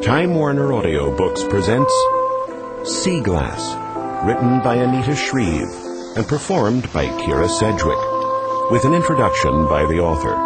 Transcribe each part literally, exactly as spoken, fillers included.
Time Warner Audiobooks presents Sea Glass, written by Anita Shreve and performed by Kira Sedgwick, with an introduction by the author.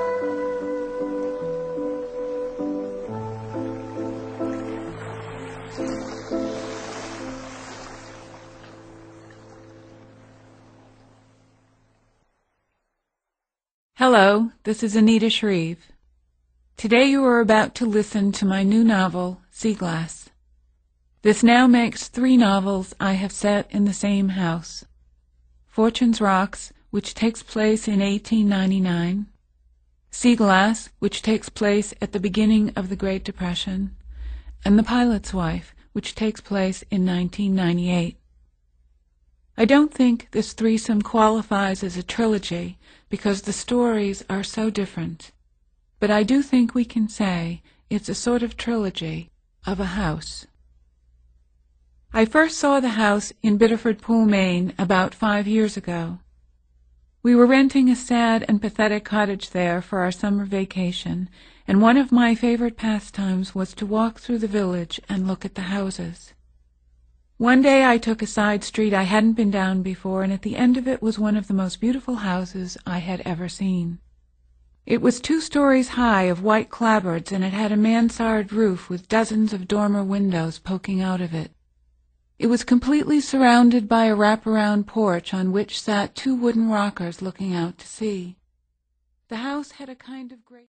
Hello, this is Anita Shreve. Today you are about to listen to my new novel, Sea Glass. This now makes three novels I have set in the same house. Fortune's Rocks, which takes place in eighteen ninety-nine. Sea Glass, which takes place at the beginning of the Great Depression. And The Pilot's Wife, which takes place in nineteen ninety-eight. I don't think this threesome qualifies as a trilogy because the stories are so different, but I do think we can say it's a sort of trilogy of a house. I first saw the house in Biddeford Pool, Maine, about five years ago. We were renting a sad and pathetic cottage there for our summer vacation, and one of my favorite pastimes was to walk through the village and look at the houses. One day I took a side street I hadn't been down before, and at the end of it was one of the most beautiful houses I had ever seen. It was two stories high of white clapboards, and it had a mansard roof with dozens of dormer windows poking out of it. It was completely surrounded by a wraparound porch on which sat two wooden rockers looking out to sea. The house had a kind of great